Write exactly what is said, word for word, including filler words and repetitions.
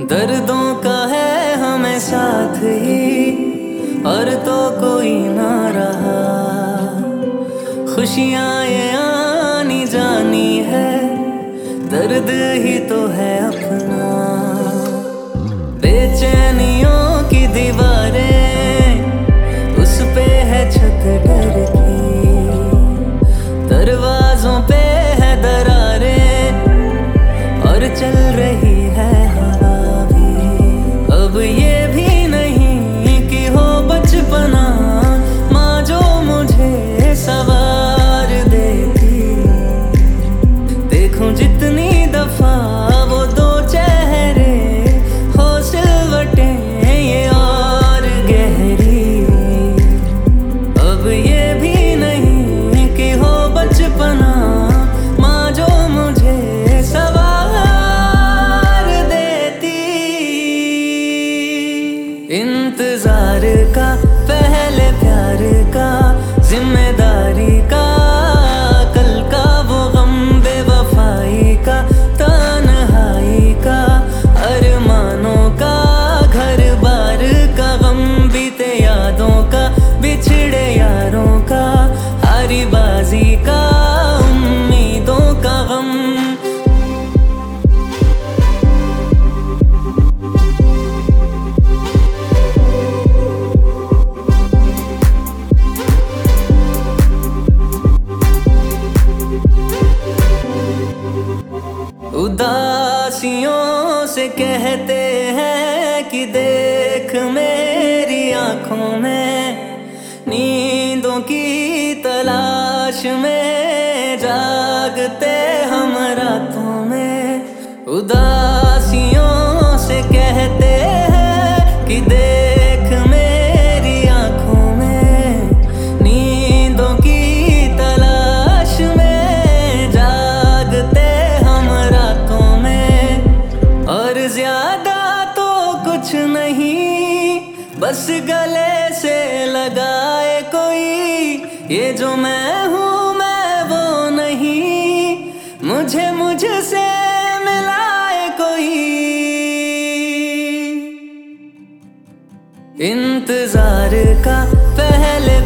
दर्दों का है हमें साथ ही, और तो कोई ना रहा। खुशियाँ ये आनी जानी है, दर्द ही तो है अपना। बेचैनियों की दीवारें, उस पे है छत डर की। दरवाजों पे है दरारें, और चल रही है हवा भी। अब ये भी नहीं कि हो बचपना, माँ जो मुझे सवार देती। देखूं जितनी दफा वो दो चेहरे, हो सिलवटें ये और गहरी। अब ये भी नहीं कि हो बचपना, माँ जो मुझे सवार देती। इंतजार का, पहले प्यार का, जिम्मेदारी का, कल का वो गम बेवफाई का, तन्हाई का, अरमानों का, घर बार का गम, बीते यादों का, बिछड़े यारों का, हारी बाजी का, उम्मीदों का गम। उदासियों से कहते हैं कि देख मेरी आंखों में, नींदों की तलाश में जागते हम रातों में। उदासियों से कहते हैं कि देख मेरी आंखों में, नींदों की तलाश में जागते हम रातों में। और ज्यादा तो कुछ नहीं, बस गले से लगाए कोई, ये जो मैं हूँ मैं वो नहीं, मुझे मुझसे मिलाए कोई। इंतजार का, पहले